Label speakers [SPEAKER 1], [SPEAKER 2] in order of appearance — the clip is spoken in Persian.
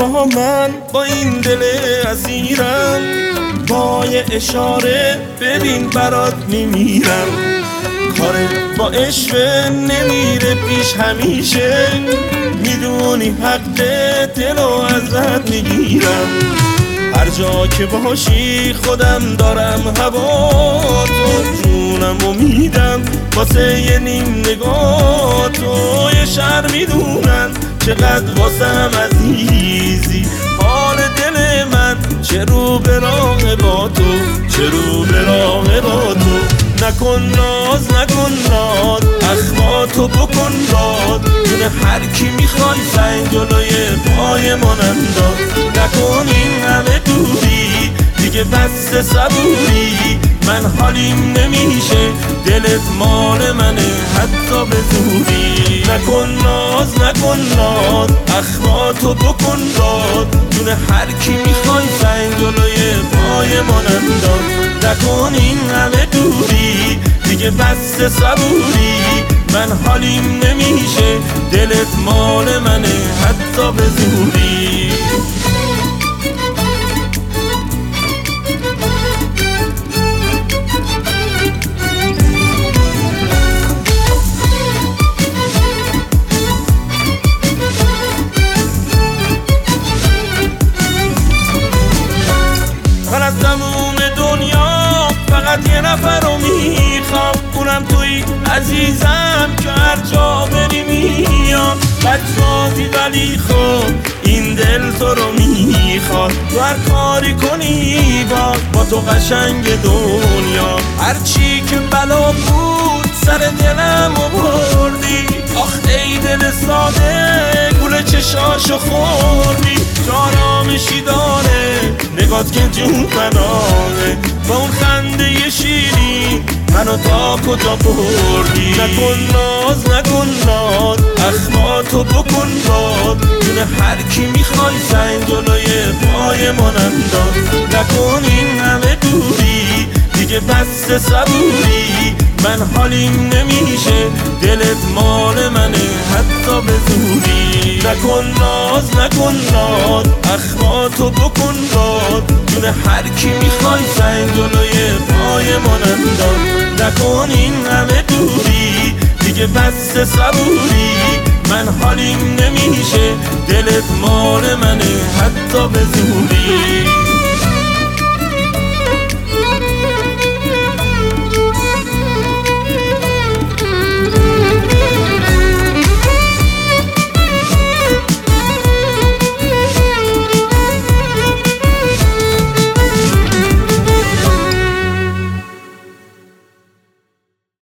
[SPEAKER 1] حالا من با این دل اسیرم، با یه اشاره ببین برات میمیرم. کاره با عشق نمیره پیش همیشه، میدونی حق دلو ازت میگیرم. هر جا که باشی خودم دارم هوا تو، جونم و میدم واسه یه نیم نگاه تو. یه شهر میدونن چقدر واسم عزیزی، حال دل من چه رو به راه با تو، چه رو به راه با تو. نکن ناز نکن ناد، اخماتو بکن داد، دونه هر کی میخوای سنگ جلوی پای من انداز. نکن این همه دوری دیگه بس صبوری، من حالیم نمیشه دلت مال منه حتی به زوری. نکن ناز نکن ناد، اخماتو بکن داد، دونه هر کی میخوای سنگ جلوی پای من انداز. نکن این همه دوری دیگه بس صبوری، من حالیم نمیشه دلت مال منه حتی به زوری. من از تموم دنیا فقط یه نفر رو میخوام، اونم توی عزیزم که هر جا بری میام. بدسازی ولی خب این دل تو رو میخواد، تو هر کاری کنی با تو قشنگ دنیا. هرچی که بلا بود سر دلم آوردی، آخ ای دل ساده گول چشاشو خوردی. آرامشی داره نگات که جون پناهه، با اون خنده شیرین منو تا کجا بردی. نکن ناز نکن ناد، اخماتو بکن باد، دونه هر کی میخوای سنگ جلوی پای من انداز. نکن این همه دوری دیگه بس صبوری، من حالیم نمیشه دلت مال منه حتی به زوری. نکن ناز نکن ناد، اخماتو بکن باد، دونه هر کی میخوای سنگ جلوی پای من انداز. نکن این همه دوری دیگه بس صبوری، من حالیم نمیشه دلت مال منه حتی به زوری.